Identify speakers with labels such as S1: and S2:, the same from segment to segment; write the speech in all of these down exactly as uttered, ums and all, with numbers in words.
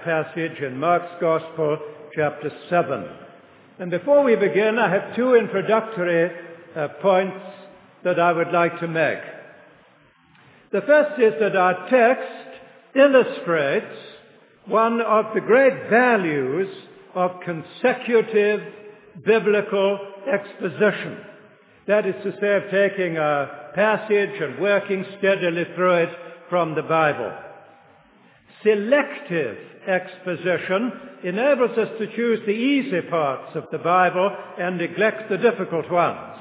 S1: passage in Mark's Gospel, chapter seven. And before we begin, I have two introductory uh, points that I would like to make. The first is that our text illustrates one of the great values of consecutive biblical exposition. That is to say, of taking a passage and working steadily through it from the Bible. Selective exposition enables us to choose the easy parts of the Bible and neglect the difficult ones.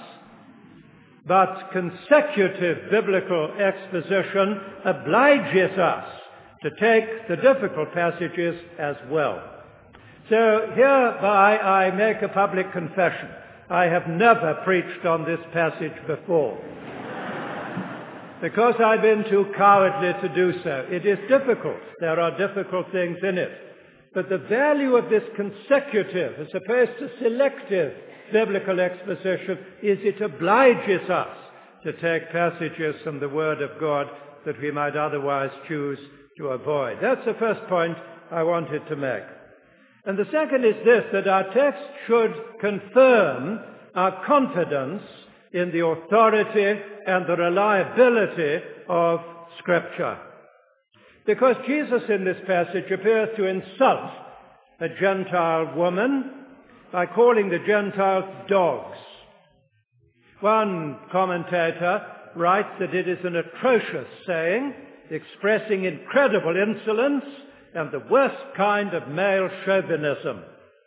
S1: But consecutive biblical exposition obliges us to take the difficult passages as well. So hereby I make a public confession. I have never preached on this passage before, because I've been too cowardly to do so. It is difficult. There are difficult things in it. But the value of this consecutive, as opposed to selective biblical exposition, is it obliges us to take passages from the Word of God that we might otherwise choose to avoid. That's the first point I wanted to make. And the second is this, that our text should confirm our confidence in the authority and the reliability of Scripture. Because Jesus in this passage appears to insult a Gentile woman by calling the Gentiles dogs. One commentator writes that it is an atrocious saying, expressing incredible insolence and the worst kind of male chauvinism.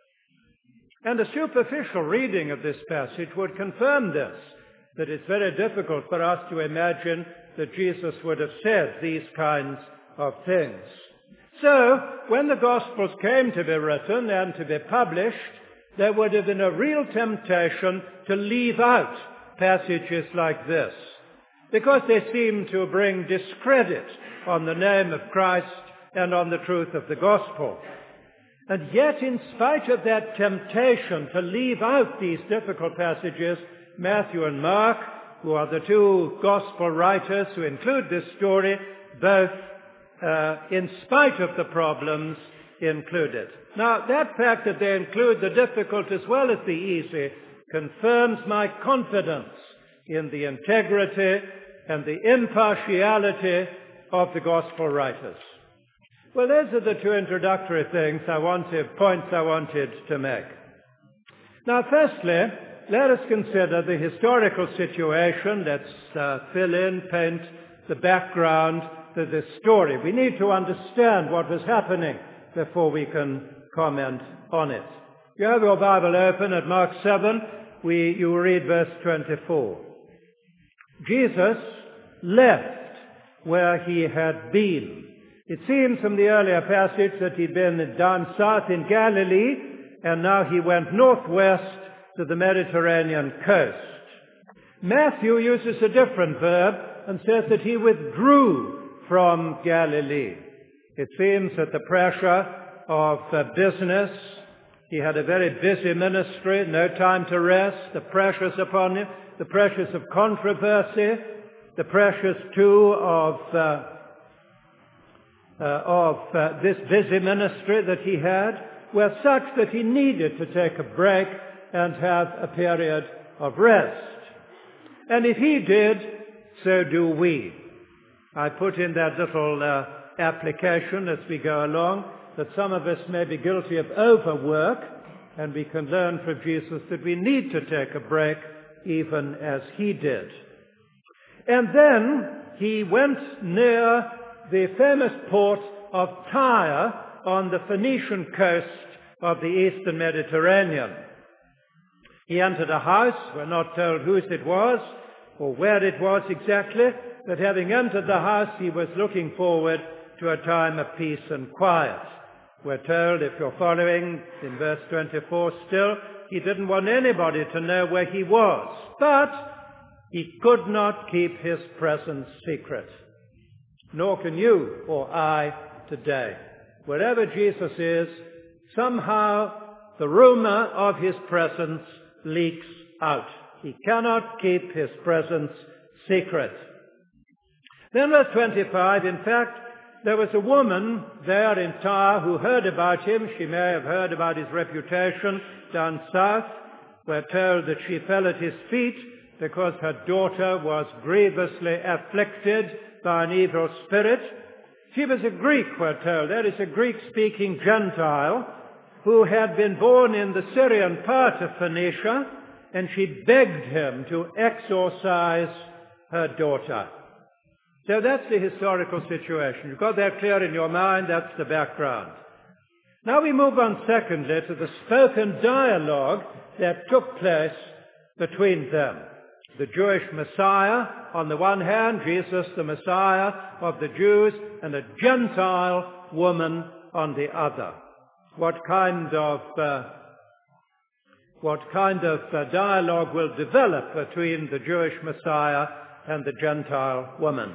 S1: And a superficial reading of this passage would confirm this, that it's very difficult for us to imagine that Jesus would have said these kinds of things. So, when the Gospels came to be written and to be published, there would have been a real temptation to leave out passages like this, because they seem to bring discredit on the name of Christ and on the truth of the Gospel. And yet, in spite of that temptation to leave out these difficult passages, Matthew and Mark, who are the two Gospel writers who include this story, both, uh, in spite of the problems, include it. Now, that fact that they include the difficult as well as the easy confirms my confidence in the integrity and the impartiality of the Gospel writers. Well, those are the two introductory things I wanted, points I wanted to make. Now, firstly, let us consider the historical situation. Let's uh, fill in, paint the background to this story. We need to understand what was happening before we can comment on it. You have your Bible open at Mark seven. We, you read verse twenty-four. Jesus left where he had been. It seems from the earlier passage that he'd been down south in Galilee, and now he went northwest to the Mediterranean coast. Matthew uses a different verb and says that he withdrew from Galilee. It seems that the pressure of uh, business, he had a very busy ministry, no time to rest, the pressures upon him, the pressures of controversy, the pressures too of uh, Uh, of uh, this busy ministry that he had were such that he needed to take a break and have a period of rest. And if he did, so do we. I put in that little uh, application as we go along that some of us may be guilty of overwork, and we can learn from Jesus that we need to take a break even as he did. And then he went near the famous port of Tyre on the Phoenician coast of the eastern Mediterranean. He entered a house. We're not told whose it was or where it was exactly, but having entered the house, he was looking forward to a time of peace and quiet. We're told, if you're following, in verse twenty-four still, he didn't want anybody to know where he was, but he could not keep his presence secret. Nor can you or I today. Wherever Jesus is, somehow the rumor of his presence leaks out. He cannot keep his presence secret. Then verse twenty-five, in fact, There was a woman there in Tyre who heard about him. She may have heard about his reputation down south. We're told that she fell at his feet because her daughter was grievously afflicted by an evil spirit. She was a Greek, we're told. That is a Greek-speaking Gentile who had been born in the Syrian part of Phoenicia, and she begged him to exorcise her daughter. So that's the historical situation. You've got that clear in your mind. That's the background. Now we move on, secondly, to the spoken dialogue that took place between them. The Jewish Messiah on the one hand, Jesus the Messiah of the Jews, and a Gentile woman on the other. What kind of uh, what kind of uh, dialogue will develop between the Jewish Messiah and the Gentile woman?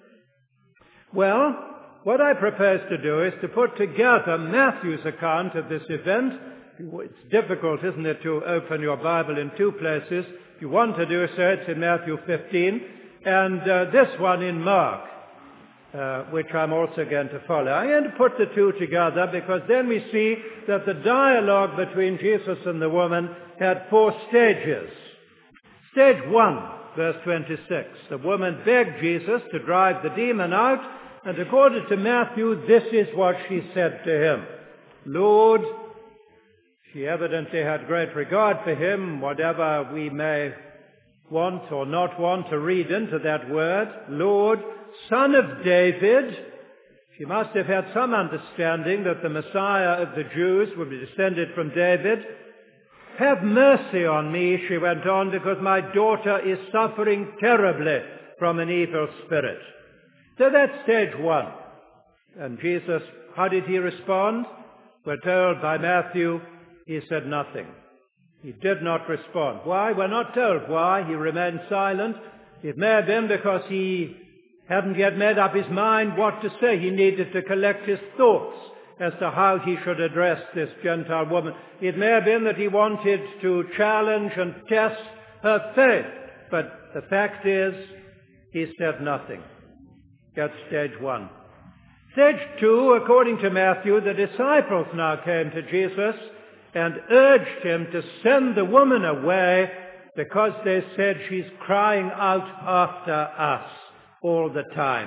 S1: Well, what I propose to do is to put together Matthew's account of this event. It's difficult, isn't it, to open your Bible in two places. If you want to do so, it's in Matthew fifteen, and uh, this one in Mark, uh, which I'm also going to follow. I'm going to put the two together because then we see that the dialogue between Jesus and the woman had four stages. Stage one, verse twenty-six. The woman begged Jesus to drive the demon out, and according to Matthew, this is what she said to him. Lord, she evidently had great regard for him, whatever we may want or not want to read into that word. Lord, Son of David. She must have had some understanding that the Messiah of the Jews would be descended from David. Have mercy on me, she went on, because my daughter is suffering terribly from an evil spirit. So that's stage one. And Jesus, how did he respond? We're told by Matthew, he said nothing. He did not respond. Why? We're not told why. He remained silent. It may have been because he hadn't yet made up his mind what to say. He needed to collect his thoughts as to how he should address this Gentile woman. It may have been that he wanted to challenge and test her faith. But the fact is, he said nothing. That's stage one. Stage two, according to Matthew, the disciples now came to Jesus and urged him to send the woman away because they said she's crying out after us all the time.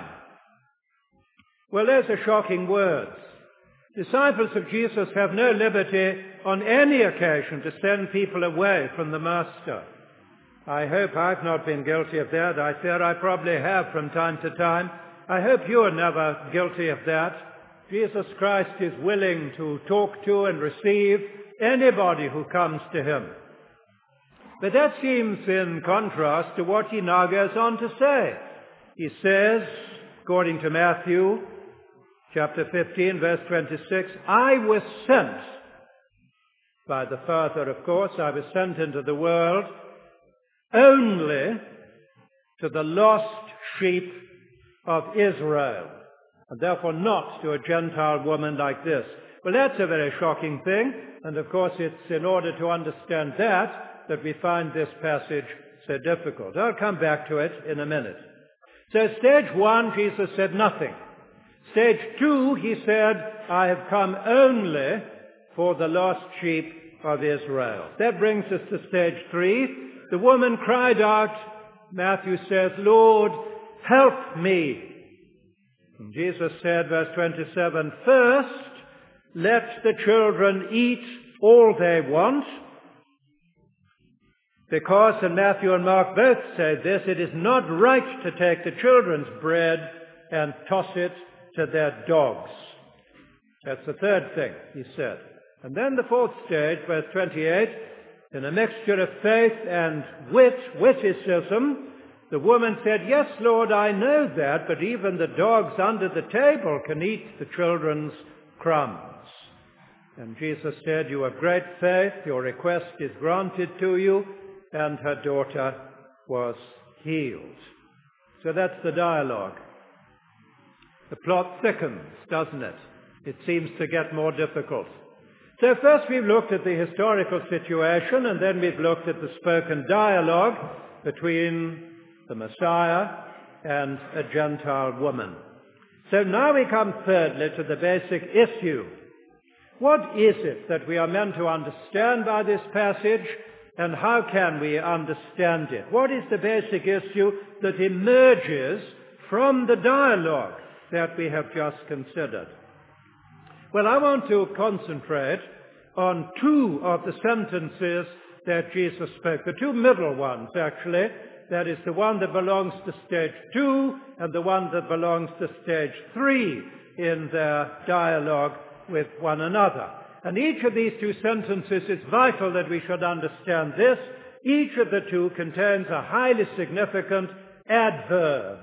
S1: Well, those are shocking words. Disciples of Jesus have no liberty on any occasion to send people away from the Master. I hope I've not been guilty of that. I fear I probably have from time to time. I hope you are never guilty of that. Jesus Christ is willing to talk to and receive anybody who comes to him. But that seems in contrast to what he now goes on to say. He says, according to Matthew chapter fifteen, verse twenty-six, I was sent by the Father, of course. I was sent into the world only to the lost sheep of Israel, and therefore not to a Gentile woman like this. Well, that's a very shocking thing, and of course it's in order to understand that that we find this passage so difficult. I'll come back to it in a minute. So stage one, Jesus said nothing. Stage two, he said, I have come only for the lost sheep of Israel. That brings us to stage three. The woman cried out, Matthew says, Lord, help me. And Jesus said, verse twenty-seven, first, let the children eat all they want, because, and Matthew and Mark both say this, it is not right to take the children's bread and toss it to their dogs. That's the third thing, he said. And then the fourth stage, verse twenty-eight, in a mixture of faith and wit, witticism, the woman said, yes, Lord, I know that, but even the dogs under the table can eat the children's crumbs. And Jesus said, you have great faith, your request is granted to you, and her daughter was healed. So that's the dialogue. The plot thickens, doesn't it? It seems to get more difficult. So first we've looked at the historical situation, and then we've looked at the spoken dialogue between the Messiah and a Gentile woman. So now we come thirdly to the basic issue. What is it that we are meant to understand by this passage, and how can we understand it? What is the basic issue that emerges from the dialogue that we have just considered? Well, I want to concentrate on two of the sentences that Jesus spoke, the two middle ones, actually. That is the one that belongs to stage two and the one that belongs to stage three in their dialogue with one another. And each of these two sentences, it's vital that we should understand this. Each of the two contains a highly significant adverb.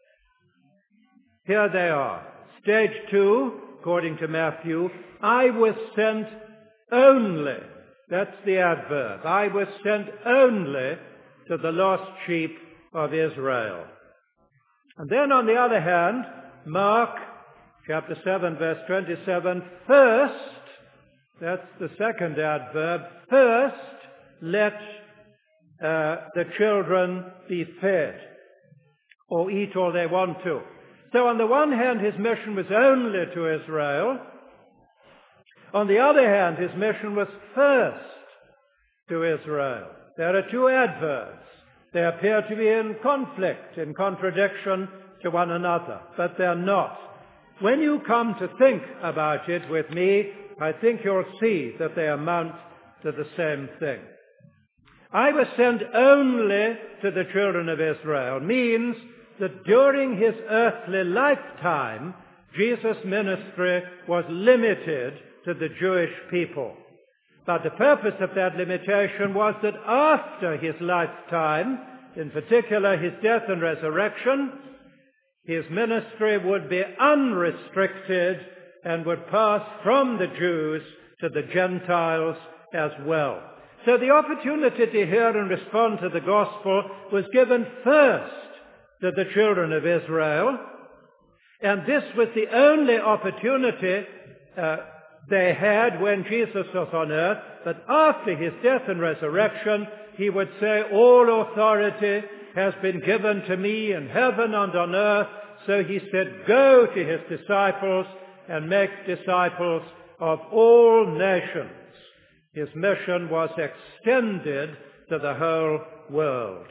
S1: Here they are. Stage two, according to Matthew, I was sent only. That's the adverb. I was sent only to the lost sheep of Israel. And then on the other hand, Mark chapter seven, verse twenty-seven, first, that's the second adverb, first let uh, the children be fed, or eat all they want to. So on the one hand, his mission was only to Israel. On the other hand, his mission was first to Israel. There are two adverbs. They appear to be in conflict, in contradiction to one another, but they're not. When you come to think about it with me, I think you'll see that they amount to the same thing. I was sent only to the children of Israel means that during his earthly lifetime, Jesus' ministry was limited to the Jewish people. But the purpose of that limitation was that after his lifetime, in particular his death and resurrection, his ministry would be unrestricted and would pass from the Jews to the Gentiles as well. So the opportunity to hear and respond to the gospel was given first to the children of Israel, and this was the only opportunity uh, they had when Jesus was on earth. But after his death and resurrection, he would say, all authority has been given to me in heaven and on earth. So he said, go to his disciples and make disciples of all nations. His mission was extended to the whole world.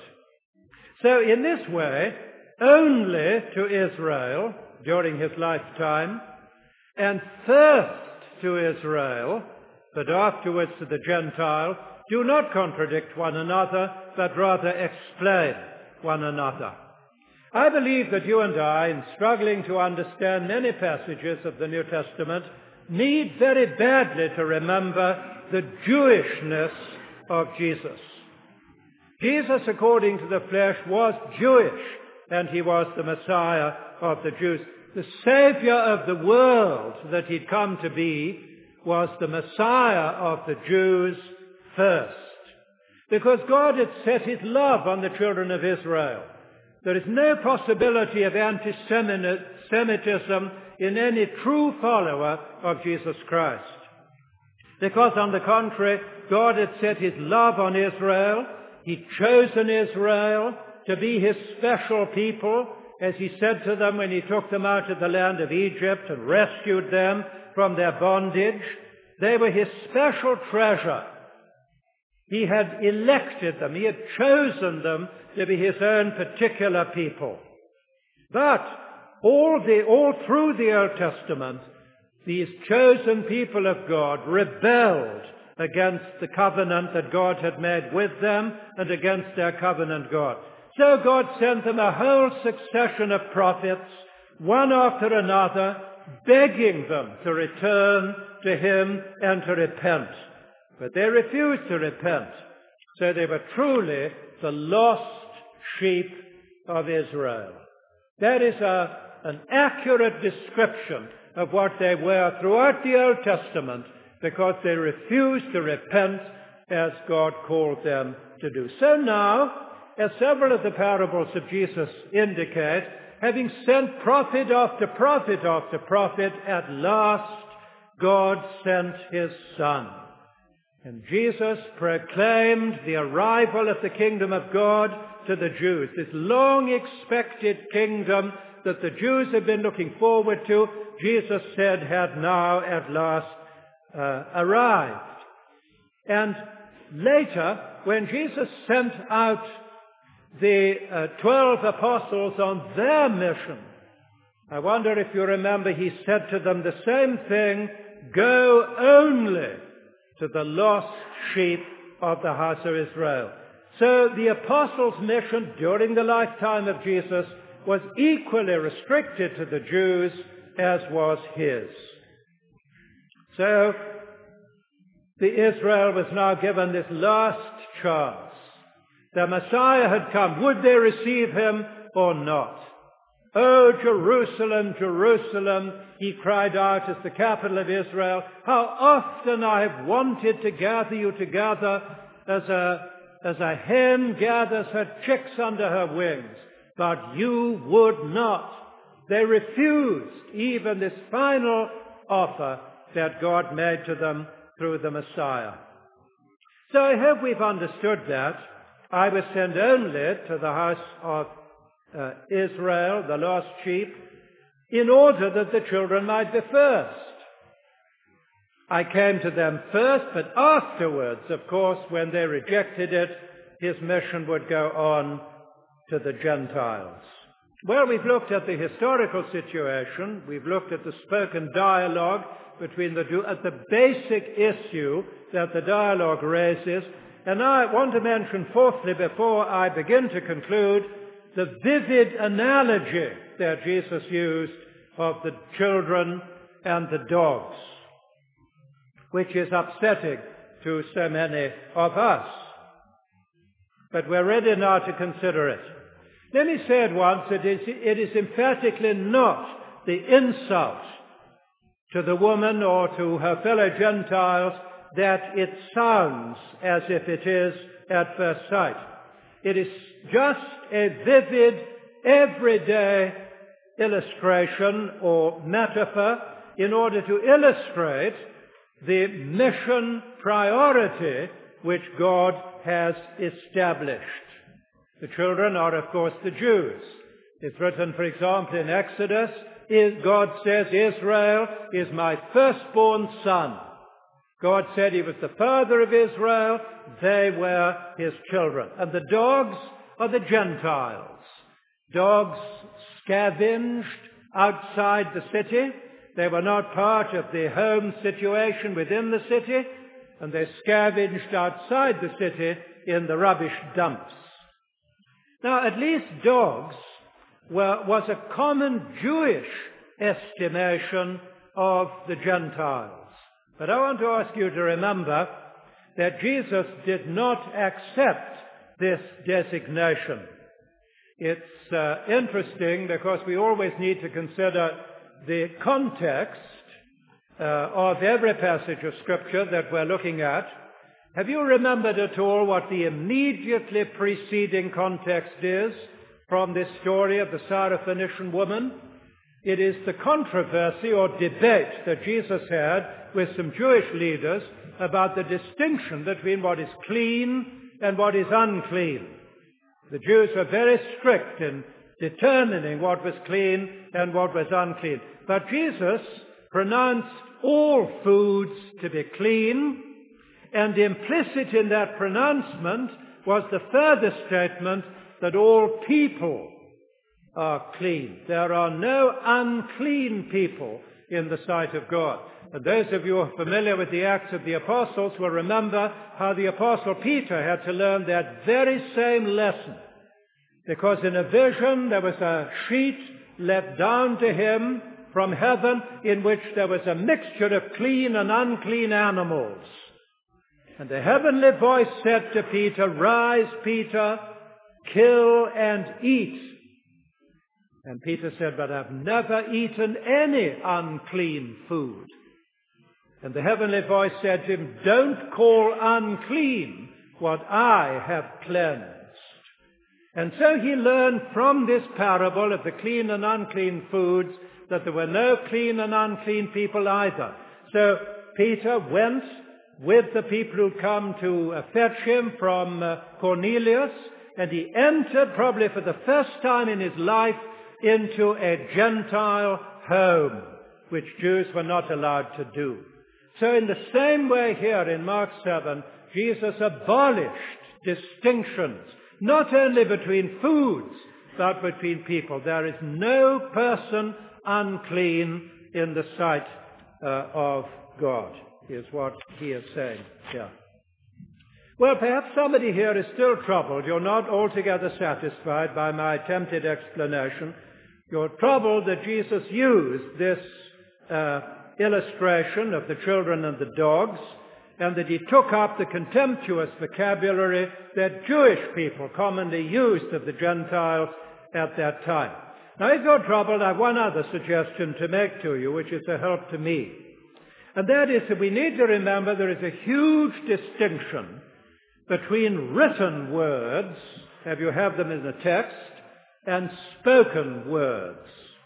S1: So in this way, only to Israel during his lifetime, and first to Israel, but afterwards to the Gentiles, do not contradict one another, but rather explain one another. I believe that you and I, in struggling to understand many passages of the New Testament, need very badly to remember the Jewishness of Jesus. Jesus, according to the flesh, was Jewish, and he was the Messiah of the Jews. The Savior of the world that he'd come to be was the Messiah of the Jews first, because God had set his love on the children of Israel. There is no possibility of anti-Semitism in any true follower of Jesus Christ, because on the contrary, God had set his love on Israel. He'd chosen Israel to be his special people, as he said to them when he took them out of the land of Egypt and rescued them from their bondage. They were his special treasure. He had elected them. He had chosen them to be his own particular people. But all, the, all through the Old Testament, these chosen people of God rebelled against the covenant that God had made with them and against their covenant God. So God sent them a whole succession of prophets, one after another, begging them to return to him and to repent. But they refused to repent. So they were truly the lost sheep of Israel. That is a, an accurate description of what they were throughout the Old Testament, because they refused to repent as God called them to do. So now, as several of the parables of Jesus indicate, having sent prophet after prophet after prophet, at last God sent his Son. And Jesus proclaimed the arrival of the kingdom of God to the Jews, this long-expected kingdom that the Jews had been looking forward to, Jesus said had now at last uh, arrived. And later, when Jesus sent out the uh, twelve apostles on their mission, I wonder if you remember, he said to them the same thing, go only to the lost sheep of the house of Israel. So the apostles' mission during the lifetime of Jesus was equally restricted to the Jews as was his. So the Israel was now given this last chance. The Messiah had come. Would they receive him or not? Oh, Jerusalem, Jerusalem, he cried out as the capital of Israel, how often I have wanted to gather you together as a, as a hen gathers her chicks under her wings, but you would not. They refused even this final offer that God made to them through the Messiah. So I hope we've understood that. I was sent only to the house of uh, Israel, the lost sheep, in order that the children might be first. I came to them first, but afterwards, of course, when they rejected it, his mission would go on to the Gentiles. Well, we've looked at the historical situation. We've looked at the spoken dialogue between the two, at the basic issue that the dialogue raises. And now I want to mention fourthly, before I begin to conclude, the vivid analogy that Jesus used of the children and the dogs, which is upsetting to so many of us. But we're ready now to consider it. Let me say at once, it is, it is emphatically not the insult to the woman or to her fellow Gentiles that it sounds as if it is at first sight. It is just a vivid, everyday illustration or metaphor in order to illustrate the mission priority which God has established. The children are, of course, the Jews. It's written, for example, in Exodus, God says, Israel is my firstborn son. God said he was the father of Israel. They were his children. And the dogs are the Gentiles. Dogs scavenged outside the city. They were not part of the home situation within the city, and they scavenged outside the city in the rubbish dumps. Now, at least dogs were, was a common Jewish estimation of the Gentiles. But I want to ask you to remember that Jesus did not accept this designation. It's uh, interesting because we always need to consider the context uh, of every passage of Scripture that we're looking at. Have you remembered at all what the immediately preceding context is from this story of the Syrophoenician woman? It is the controversy or debate that Jesus had with some Jewish leaders about the distinction between what is clean and what is unclean. The Jews were very strict in determining what was clean and what was unclean. But Jesus pronounced all foods to be clean, and implicit in that pronouncement was the further statement that all people are clean. There are no unclean people in the sight of God. And those of you who are familiar with the Acts of the Apostles will remember how the Apostle Peter had to learn that very same lesson. Because in a vision there was a sheet let down to him from heaven in which there was a mixture of clean and unclean animals. And the heavenly voice said to Peter, "Rise, Peter, kill and eat." And Peter said, "But I've never eaten any unclean food." And the heavenly voice said to him, "Don't call unclean what I have cleansed." And so he learned from this parable of the clean and unclean foods that there were no clean and unclean people either. So Peter went with the people who come to uh, fetch him from uh, Cornelius, and he entered probably for the first time in his life into a Gentile home, which Jews were not allowed to do. So in the same way here in Mark seven, Jesus abolished distinctions, not only between foods, but between people. There is no person unclean in the sight uh, of God, is what he is saying here. Well, perhaps somebody here is still troubled. You're not altogether satisfied by my attempted explanation. You're troubled that Jesus used this uh, illustration of the children and the dogs, and that he took up the contemptuous vocabulary that Jewish people commonly used of the Gentiles at that time. Now, if you're troubled, I have one other suggestion to make to you, which is a help to me. And that is that we need to remember there is a huge distinction between written words, if you have them in the text, and spoken words.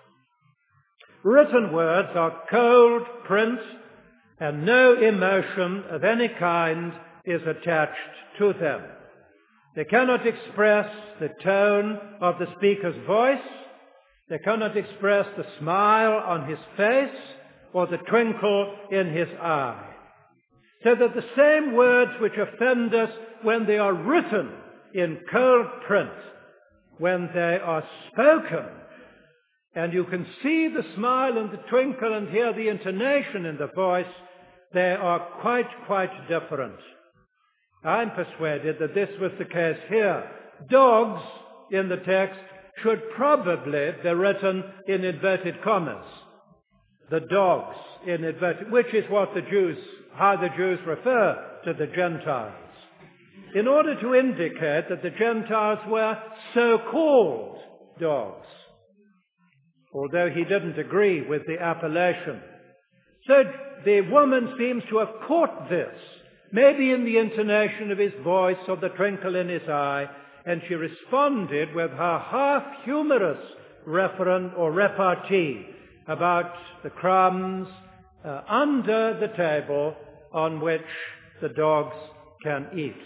S1: Written words are cold print, and no emotion of any kind is attached to them. They cannot express the tone of the speaker's voice. They cannot express the smile on his face or the twinkle in his eye. So that the same words which offend us when they are written in cold print, when they are spoken, and you can see the smile and the twinkle and hear the intonation in the voice, they are quite, quite different. I'm persuaded that this was the case here. Dogs, in the text, should probably be written in inverted commas. The dogs in inverted, which is what the Jews, how the Jews refer to the Gentiles, in order to indicate that the Gentiles were so-called dogs, although he didn't agree with the appellation. So the woman seems to have caught this, maybe in the intonation of his voice or the twinkle in his eye, and she responded with her half-humorous reference or repartee about the crumbs uh, under the table on which the dogs can eat.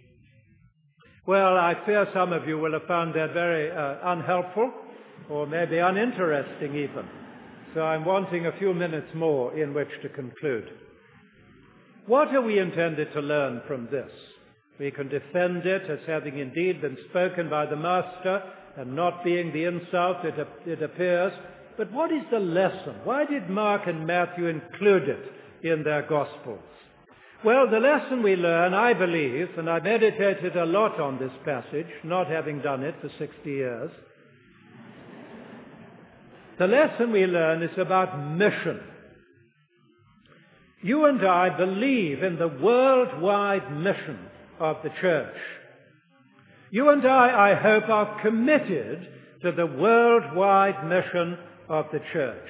S1: Well, I fear some of you will have found that very uh, unhelpful, or maybe uninteresting even. So I'm wanting a few minutes more in which to conclude. What are we intended to learn from this? We can defend it as having indeed been spoken by the Master and not being the insult it, it appears. But what is the lesson? Why did Mark and Matthew include it in their Gospels? Well, the lesson we learn, I believe, and I meditated a lot on this passage, not having done it for sixty years, the lesson we learn is about mission. You and I believe in the worldwide mission of the church. You and I, I hope, are committed to the worldwide mission of the church.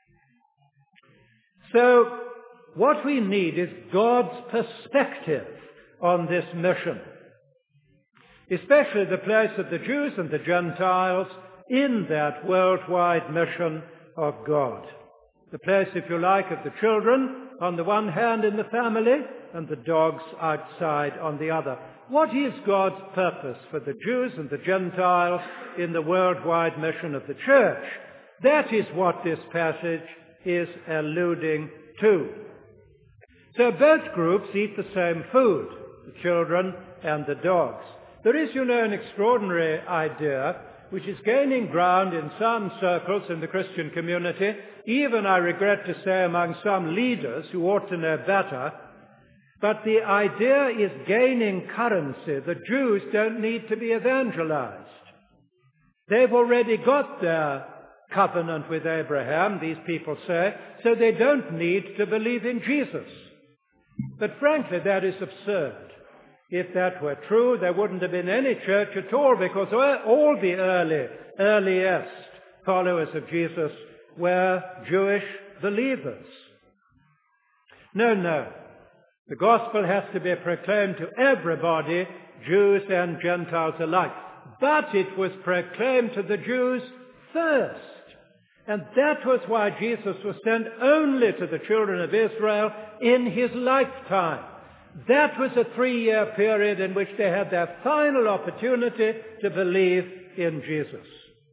S1: So, what we need is God's perspective on this mission, especially the place of the Jews and the Gentiles in that worldwide mission of God. The place, if you like, of the children on the one hand in the family and the dogs outside on the other. What is God's purpose for the Jews and the Gentiles in the worldwide mission of the church? That is what this passage is alluding to. So both groups eat the same food, the children and the dogs. There is, you know, an extraordinary idea which is gaining ground in some circles in the Christian community, even, I regret to say, among some leaders who ought to know better. But the idea is gaining currency. The Jews don't need to be evangelized. They've already got their covenant with Abraham, these people say, so they don't need to believe in Jesus. But frankly, that is absurd. If that were true, there wouldn't have been any church at all, because all the early, earliest followers of Jesus were Jewish believers. No, no. The gospel has to be proclaimed to everybody, Jews and Gentiles alike. But it was proclaimed to the Jews first. And that was why Jesus was sent only to the children of Israel in his lifetime. That was a three-year period in which they had their final opportunity to believe in Jesus.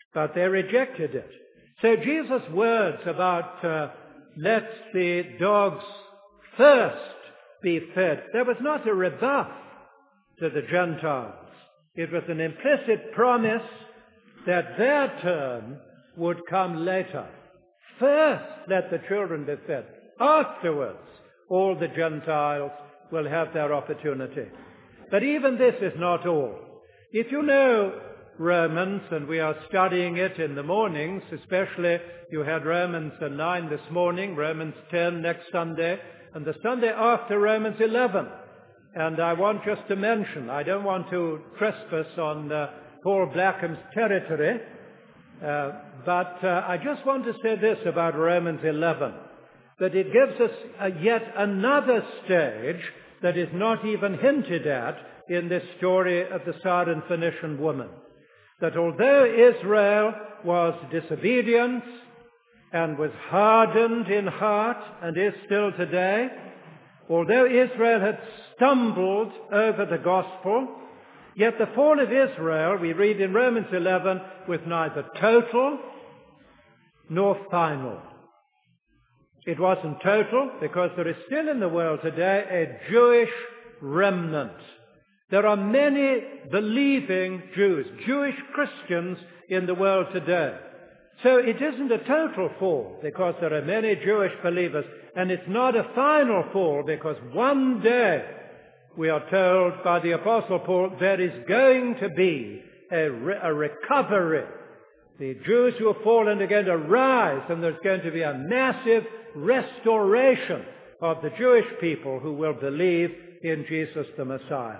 S1: but they rejected it. So Jesus' words about uh, let the dogs first be fed, there was not a rebuff to the Gentiles. It was an implicit promise that their turn would come later. First, let the children be fed. Afterwards, all the Gentiles will have their opportunity. But even this is not all. If you know Romans, and we are studying it in the mornings, especially you had Romans nine this morning, Romans ten next Sunday, and the Sunday after Romans eleven. And I want just to mention, I don't want to trespass on uh, Paul Blackham's territory, uh, but uh, I just want to say this about Romans eleven, that it gives us a, yet another stage that is not even hinted at in this story of the Syrophoenician woman. That although Israel was disobedient and was hardened in heart and is still today, although Israel had stumbled over the gospel, yet the fall of Israel, we read in Romans eleven, was neither total nor final. It wasn't total because there is still in the world today a Jewish remnant. There are many believing Jews, Jewish Christians in the world today. So it isn't a total fall because there are many Jewish believers, and it's not a final fall because one day, we are told by the Apostle Paul, there is going to be a, re- a recovery. The Jews who have fallen are going to rise, and there's going to be a massive restoration of the Jewish people who will believe in Jesus the Messiah.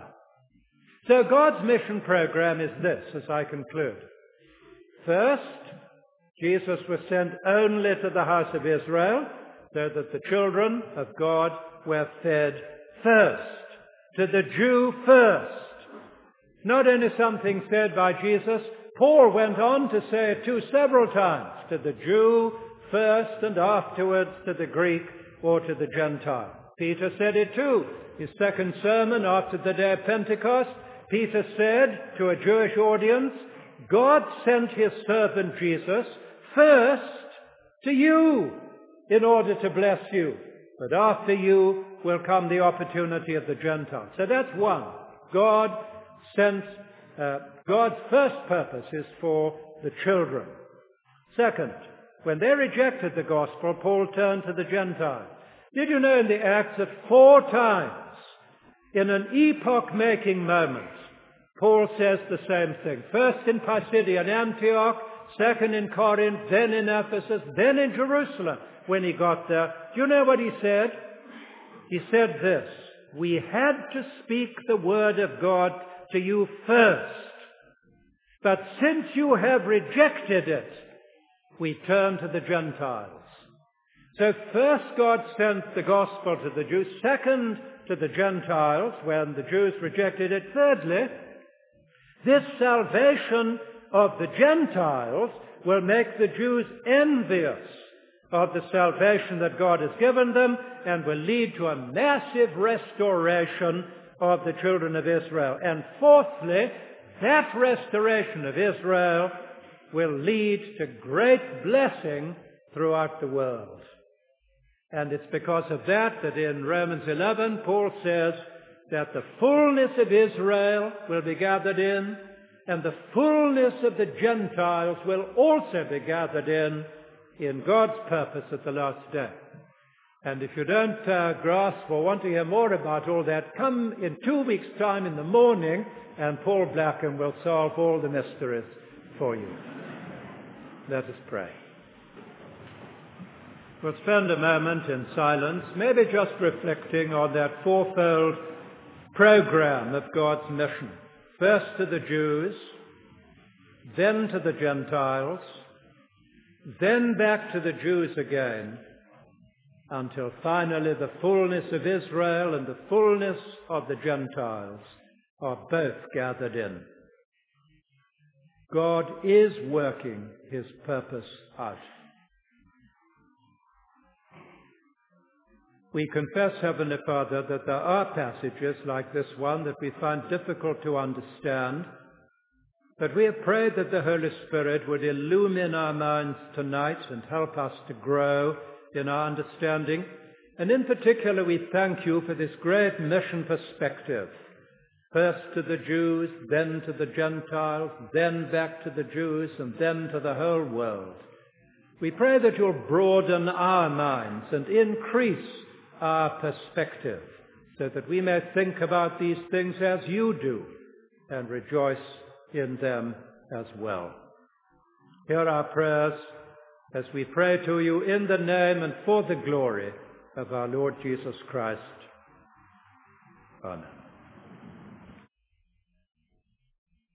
S1: So God's mission program is this, as I conclude. First, Jesus was sent only to the house of Israel, so that the children of God were fed first, to the Jew first. Not only something said by Jesus, Paul went on to say it too several times, to the Jew first and afterwards to the Greek or to the Gentile. Peter said it too. His second sermon after the day of Pentecost, Peter said to a Jewish audience, God sent his servant Jesus first to you in order to bless you. But after you will come the opportunity of the Gentiles. So that's one. God sent, uh, God's first purpose is for the children. Second, when they rejected the gospel, Paul turned to the Gentiles. Did you know in the Acts that four times, in an epoch-making moment, Paul says the same thing. First in Pisidian Antioch, second in Corinth, then in Ephesus, then in Jerusalem when he got there. Do you know what he said? He said this, we had to speak the word of God to you first, but since you have rejected it, we turn to the Gentiles. So first God sent the gospel to the Jews, second to the Gentiles when the Jews rejected it. Thirdly, this salvation of the Gentiles will make the Jews envious of the salvation that God has given them and will lead to a massive restoration of the children of Israel. And fourthly, that restoration of Israel will lead to great blessing throughout the world. And it's because of that that in Romans eleven, Paul says that the fullness of Israel will be gathered in, and the fullness of the Gentiles will also be gathered in, in God's purpose at the last day. And if you don't uh, grasp or want to hear more about all that, come in two weeks' time in the morning, and Paul Blackham will solve all the mysteries for you. Let us pray. We'll spend a moment in silence, maybe just reflecting on that fourfold program of God's mission. First to the Jews, then to the Gentiles, then back to the Jews again, until finally the fullness of Israel and the fullness of the Gentiles are both gathered in. God is working his purpose out. We confess, Heavenly Father, that there are passages like this one that we find difficult to understand, But we have prayed that the Holy Spirit would illumine our minds tonight and help us to grow in our understanding. And in particular, we thank you for this great mission perspective. First to the Jews, then to the Gentiles, then back to the Jews, and then to the whole world. We pray that you'll broaden our minds and increase our perspective so that we may think about these things as you do and rejoice in them as well. Hear our prayers as we pray to you in the name and for the glory of our Lord Jesus Christ. Amen.